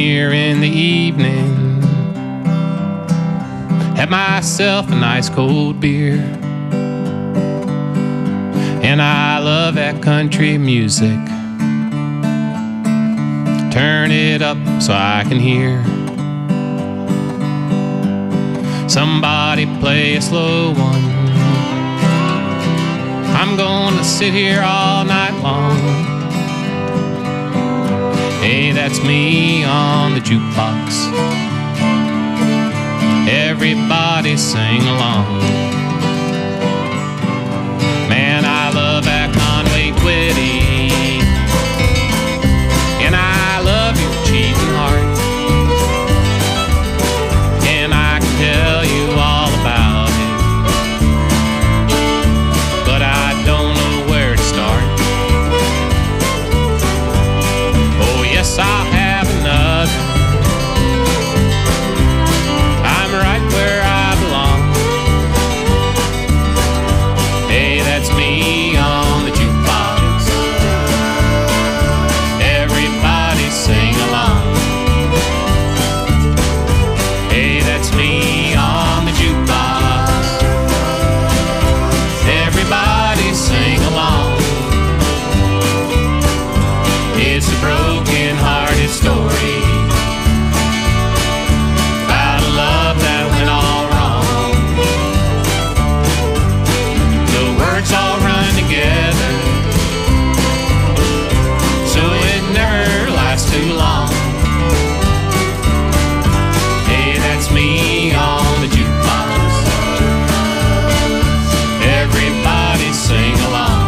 here in the evening, have myself a nice cold beer. And I love that country music. Turn it up so I can hear somebody play a slow one. I'm gonna sit here all night long. Hey, that's me on the jukebox. Everybody sing along. Man, I love that Conway Twitty, and I love your cheating heart, and I can tell you all about it, but I don't know where to start. Oh yes, I'll have another. I'm right where I belong. Hey, that's me on the jukebox. Everybody sing along. Hey, that's me on the jukebox. Everybody sing along. It's a broken-hearted story about a love that went all wrong. The words all run together, so it never lasts too long. Hey, that's me on the jukebox. Everybody sing along.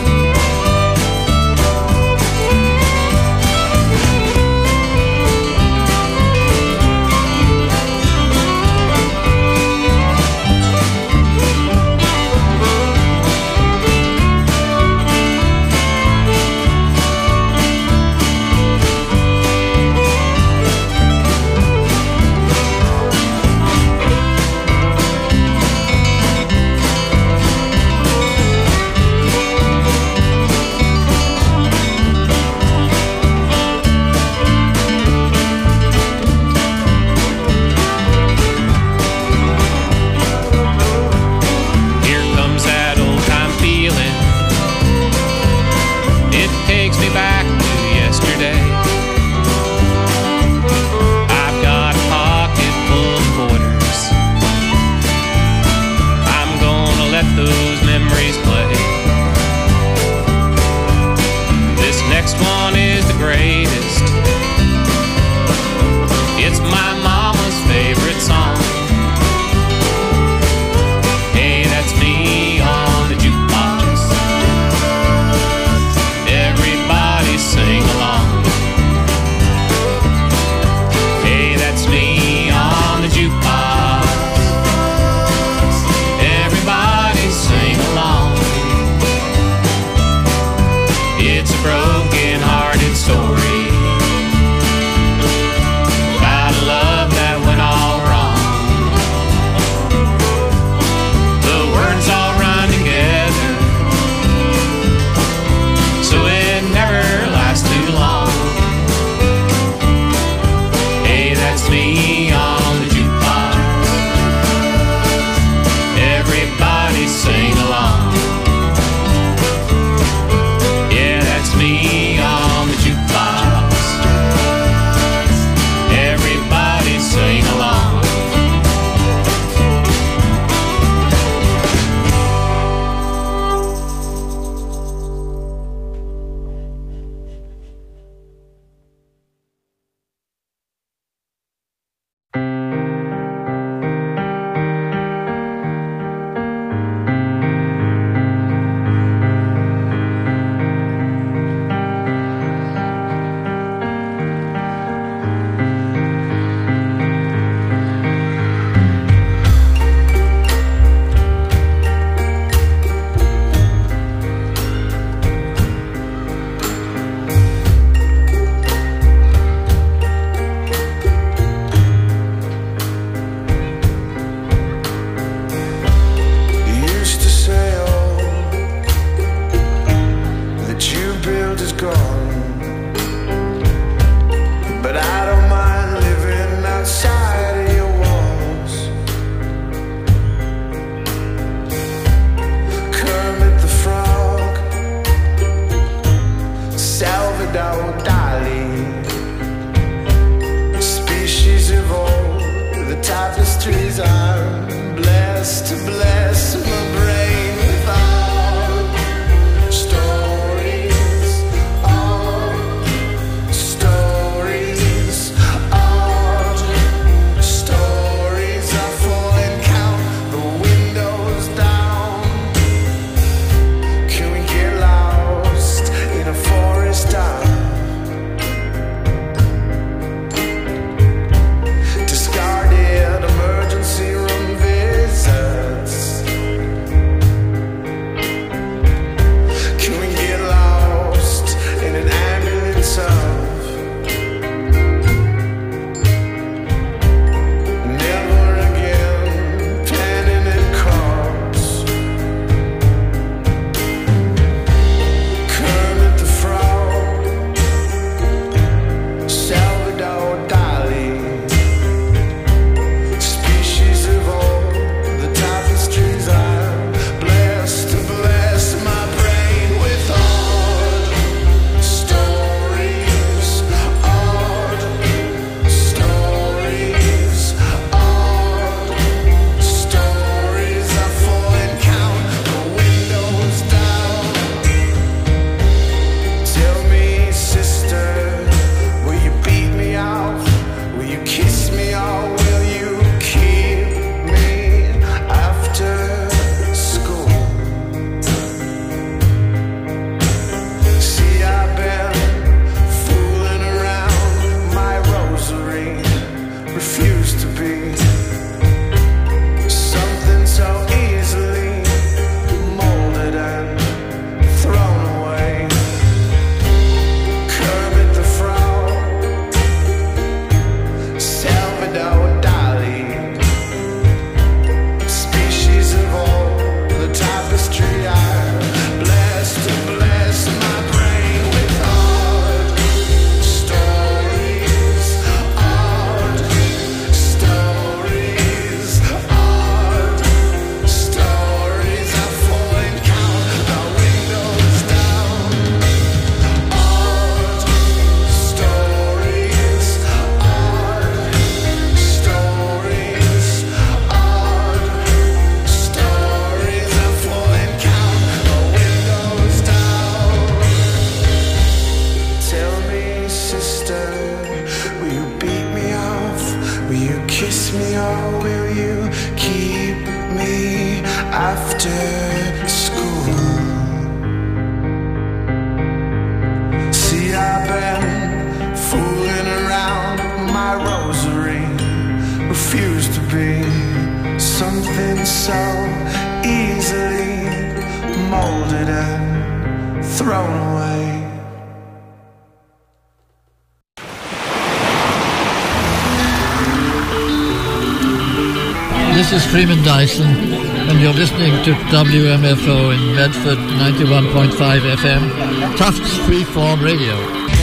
Here comes that old-time feeling. It takes me back to yesterday. I've got a pocket full of quarters. I'm gonna let those memories play. This next one is the greatest. It's my mama's favorite song. Hey, that's me on the jukebox. Everybody sing along. Hey, that's me on the jukebox. Everybody sing along. It's a broken-hearted story about a love that went all wrong. The words all run together, so it never lasts too long. Hey, that's me on the jukebox. Everybody sing along. Yeah, that's me on the jukebox. Everybody sing along. world is gone, but I don't mind. folded and thrown away. This is Freeman Dyson, and you're listening to WMFO in Medford, 91.5 FM, Tufts Freeform Radio.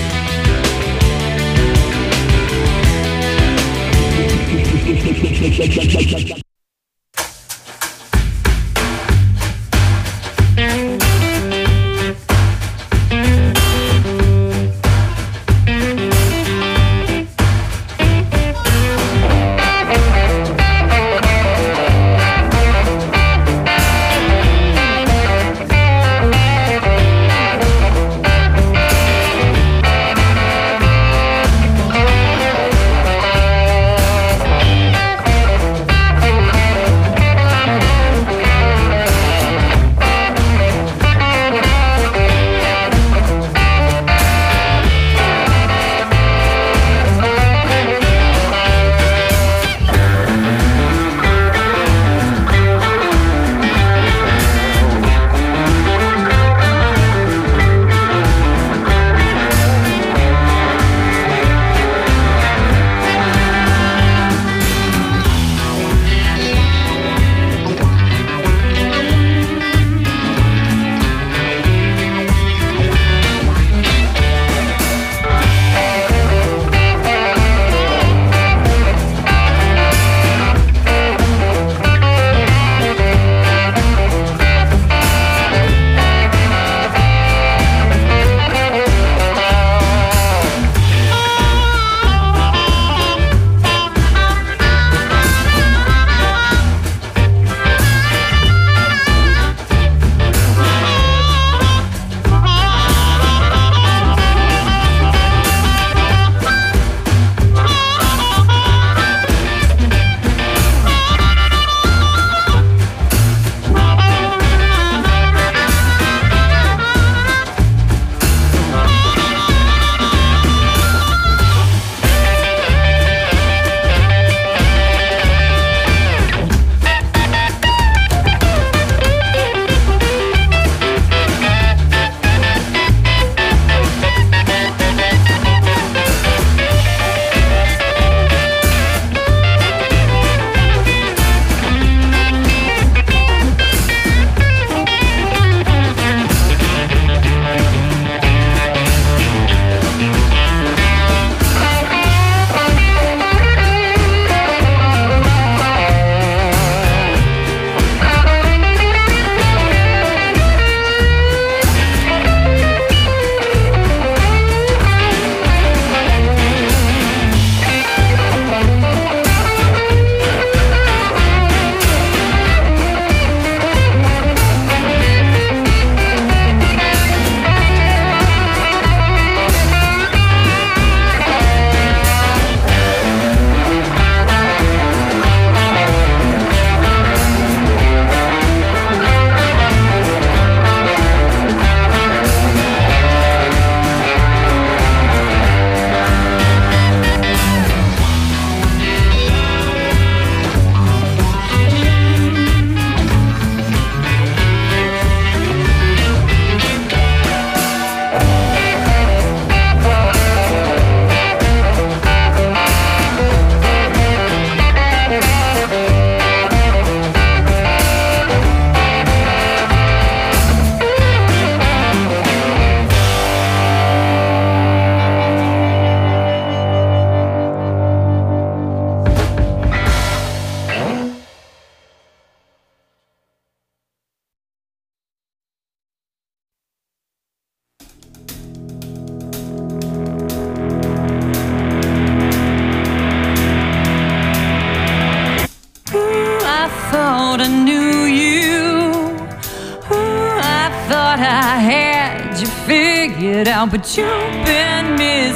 But you've been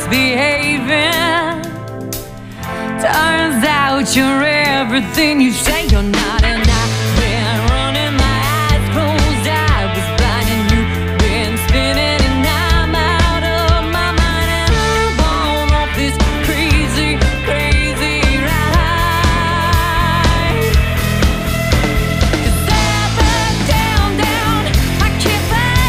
misbehaving. Turns out you're everything you say you're not, and I've been running my eyes closed. I was blind and you've been spinning, and I'm out of my mind, and I'm on off this crazy, crazy ride. 'Cause up and down, down, I can't find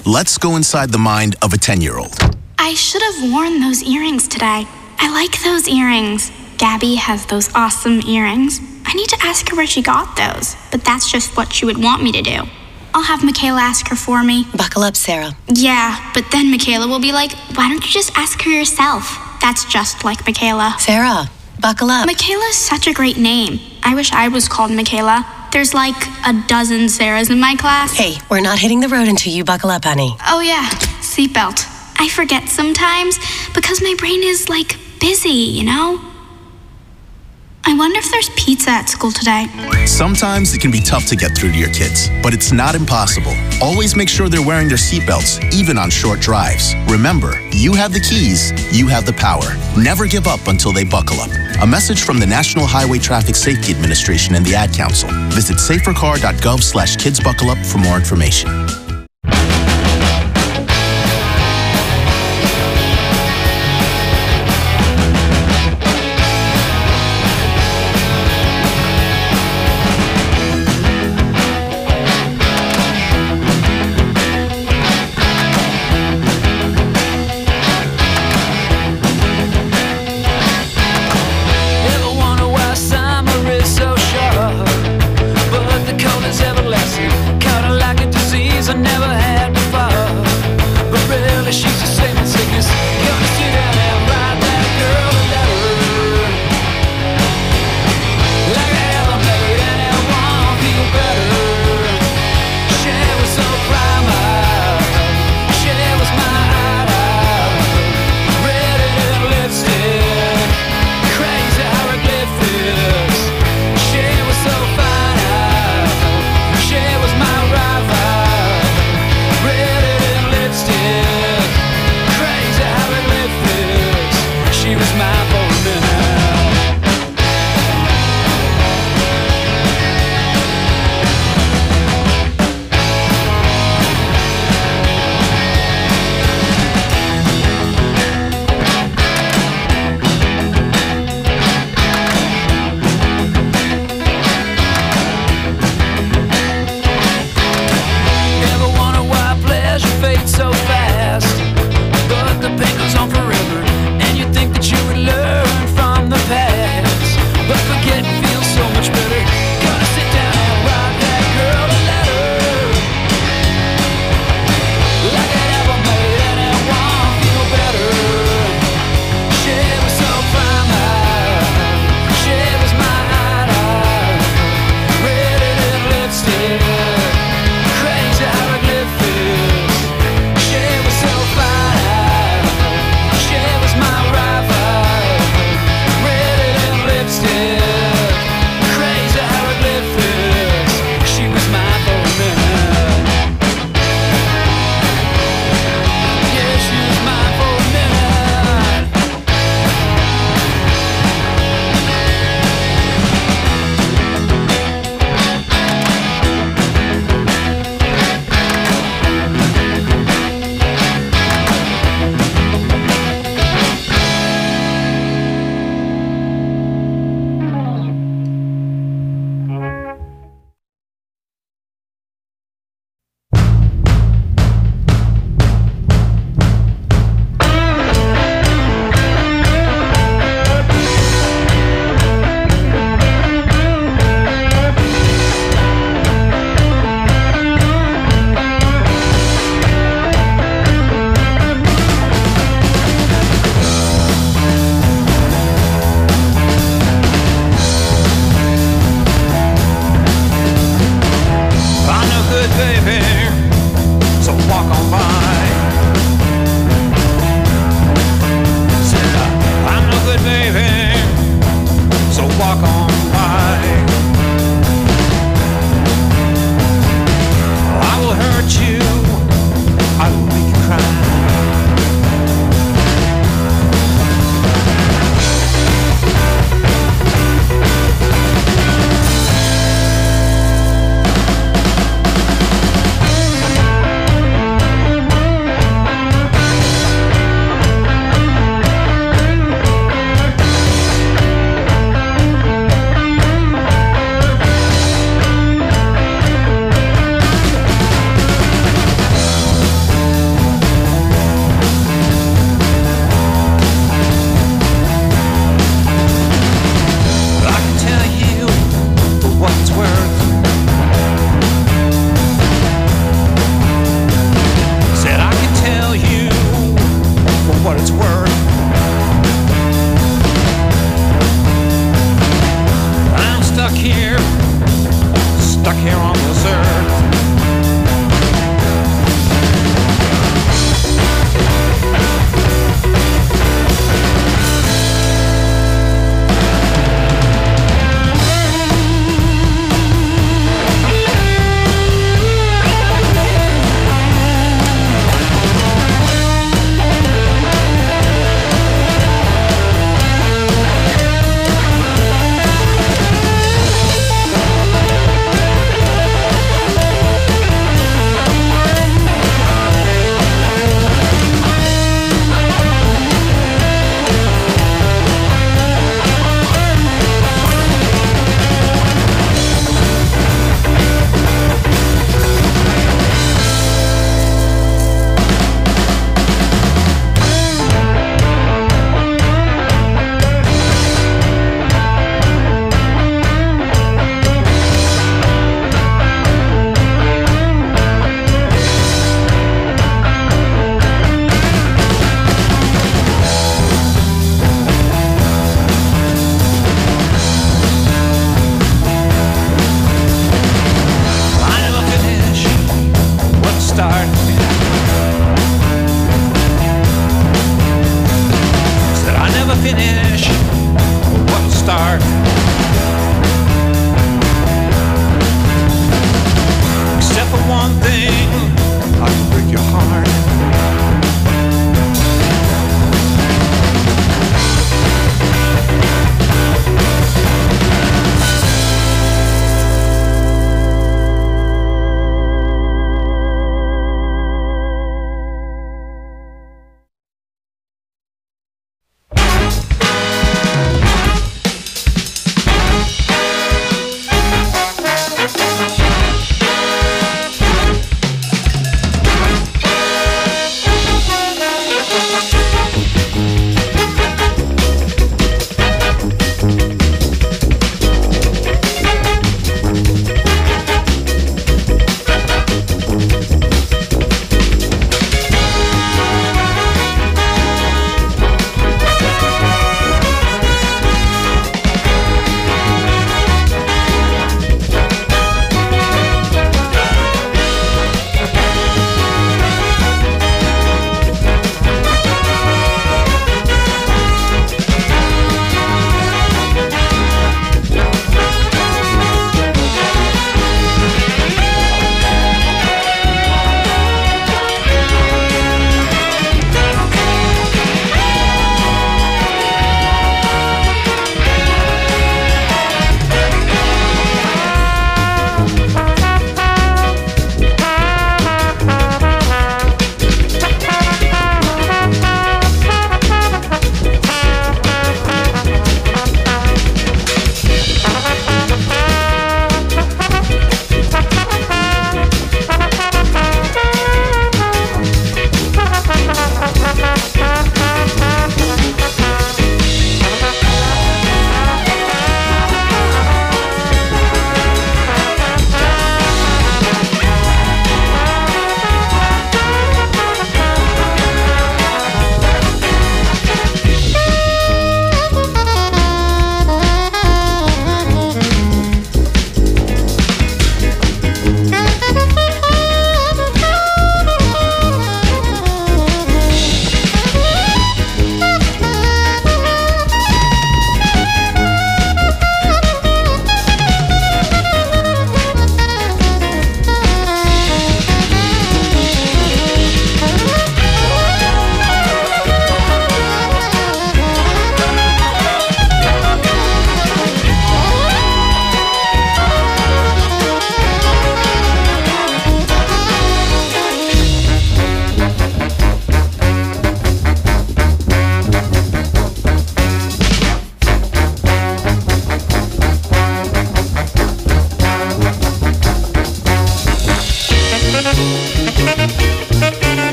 Let's go inside the mind of a 10-year-old. I should have worn those earrings today. I like those earrings. Gabby has those awesome earrings. I need to ask her where she got those, but that's just what she would want me to do. I'll have Michaela ask her for me. Buckle up, Sarah. Yeah, but then Michaela will be like, why don't you just ask her yourself? That's just like Michaela. Sarah, buckle up. Michaela's such a great name. I wish I was called Michaela. There's like a dozen Sarahs in my class. Hey, we're not hitting the road until you buckle up, honey. Oh yeah, seatbelt. I forget sometimes because my brain is like busy, you know? I wonder if there's pizza at school today. Sometimes it can be tough to get through to your kids, but it's not impossible. Always make sure they're wearing their seatbelts, even on short drives. Remember, you have the keys, you have the power. Never give up until they buckle up. A message from the National Highway Traffic Safety Administration and the Ad Council. Visit safercar.gov/kidsbuckleup for more information. Everlasting, counting like a disease.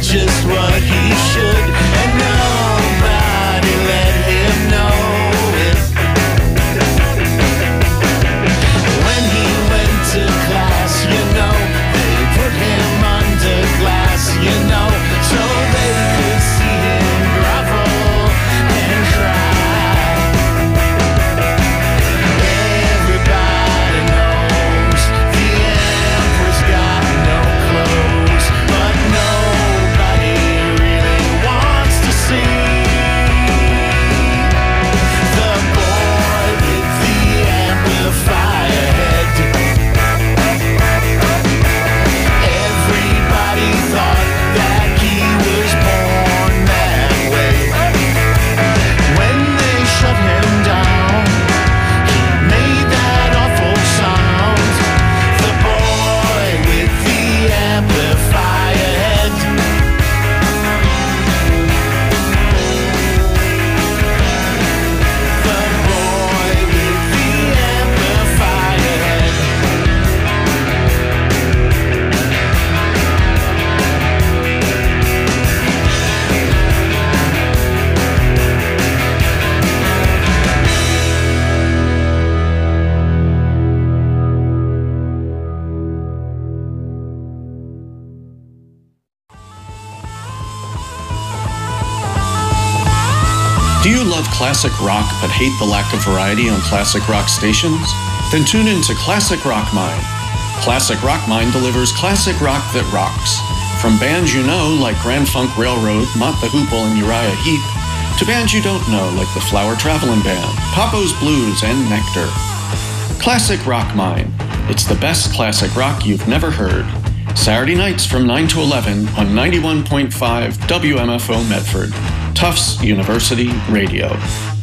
just what he should, and nobody let him know it. When he went to class, you know, they put him under glass, you know, so they could see him grovel and cry. Everybody knows the emperor's got no clothes, but nobody really wants to see the boy with the amplifier head. Everybody thought that he was born that way. When they shut him down, he made that awful sound. The boy with the amplifier head. The boy with the amplifier head. Do you love classic rock but hate the lack of variety on classic rock stations? Then tune in to Classic Rock Mind. Classic Rock Mind delivers classic rock that rocks. From bands you know like Grand Funk Railroad, Mott the Hoople, and Uriah Heep, to bands you don't know like the Flower Traveling Band, Papo's Blues, and Nectar. Classic Rock Mind. It's the best classic rock you've never heard. Saturday nights from 9 to 11 on 91.5 WMFO Medford. Tufts University Radio.